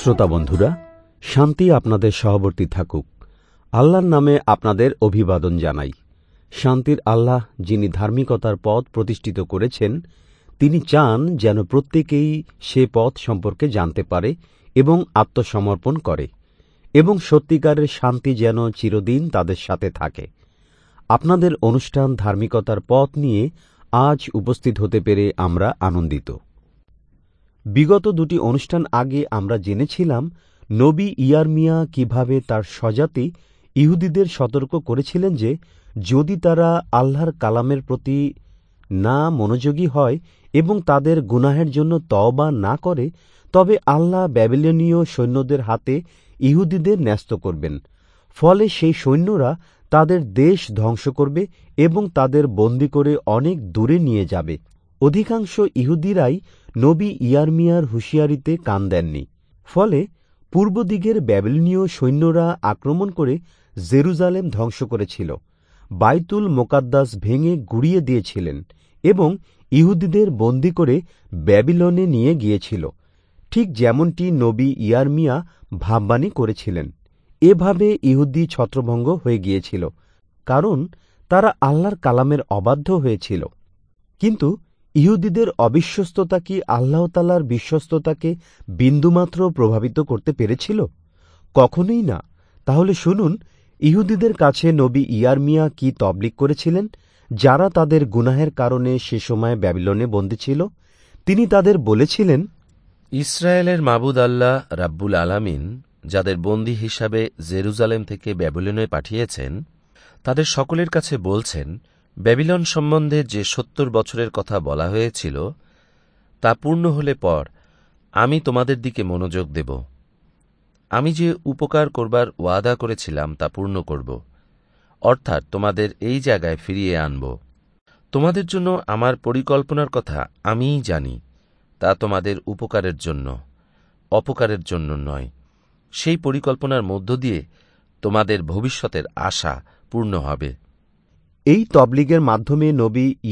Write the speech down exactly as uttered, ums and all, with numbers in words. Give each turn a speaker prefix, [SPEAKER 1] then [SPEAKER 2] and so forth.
[SPEAKER 1] শ্রোতা বন্ধুরা, শান্তি আপনাদের সহবর্তী থাকুক। আল্লাহর নামে আপনাদের অভিবাদন জানাই। শান্তির আল্লাহ, যিনি ধার্মিকতার পথ প্রতিষ্ঠিত করেছেন, তিনি চান যেন প্রত্যেকেই সে পথ সম্পর্কে জানতে পারে এবং আত্মসমর্পণ করে, এবং সত্যিকারের শান্তি যেন চিরদিন তাদের সাথে থাকে। আপনাদের অনুষ্ঠান ধার্মিকতার পথ নিয়ে আজ উপস্থিত হতে পেরে আমরা আনন্দিত। বিগত দুটি অনুষ্ঠান আগে আমরা জেনেছিলাম নবী ইরমিয়া কিভাবে তার স্বজাতি ইহুদিদের সতর্ক করেছিলেন যে যদি তারা আল্লাহর কালামের প্রতি না মনোযোগী হয় এবং তাদের গুনাহের জন্য তওবা না করে, তবে আল্লাহ ব্যাবিলনীয় সৈন্যদের হাতে ইহুদিদের ন্যস্ত করবেন। ফলে সেই সৈন্যরা তাদের দেশ ধ্বংস করবে এবং তাদের বন্দী করে অনেক দূরে নিয়ে যাবে। অধিকাংশ ইহুদিরাই নবী ইরমিয়ার হুঁশিয়ারিতে কান দেননি। ফলে পূর্ব দিকের ব্যাবিলনীয় সৈন্যরা আক্রমণ করে জেরুজালেম ধ্বংস করেছিল, বাইতুল মোকাদ্দাস ভেঙে গুড়িয়ে দিয়েছিলেন এবং ইহুদিদের বন্দী করে ব্যাবিলনে নিয়ে গিয়েছিল, ঠিক যেমনটি নবী ইরমিয়া ভাববাণী করেছিলেন। এভাবে ইহুদি ছত্রভঙ্গ হয়ে গিয়েছিল, কারণ তারা আল্লাহর কালামের অবাধ্য হয়েছিল। কিন্তু ইহুদিদের অবিশ্বস্ততা কি আল্লাহ তাআলার বিশ্বস্ততাকে বিন্দুমাত্র প্রভাবিত করতে পেরেছিল? কখনোই না। তাহলে শুনুন, ইহুদিদের কাছে নবী ইরমিয়া কি তবলিগ করেছিলেন, যারা তাদের গুনাহের কারণে সে সময় ব্যাবিলনে বন্দী ছিল। তিনি তাদের বলেছিলেন,
[SPEAKER 2] ইসরায়েলের মাবুদ আল্লাহ রাব্বুল আলামিন যাদের বন্দী হিসাবে জেরুজালেম থেকে ব্যাবিলনে পাঠিয়েছেন, তাদের সকলের কাছে বলছেন, ব্যাবিলন সম্বন্ধে যে সত্তর বছরের কথা বলা হয়েছিল তা পূর্ণ হলে পর আমি তোমাদের দিকে মনোযোগ দেব। আমি যে উপকার করবার ওয়াদা করেছিলাম তা পূর্ণ করব, অর্থাৎ তোমাদের এই জায়গায় ফিরিয়ে আনব। তোমাদের জন্য আমার পরিকল্পনার কথা আমিই জানি, তা তোমাদের উপকারের জন্য, অপকারের জন্য নয়। সেই পরিকল্পনার মধ্য দিয়ে তোমাদের ভবিষ্যতের আশা পূর্ণ হবে।
[SPEAKER 1] এই তবলিগের মাধ্যমে নবী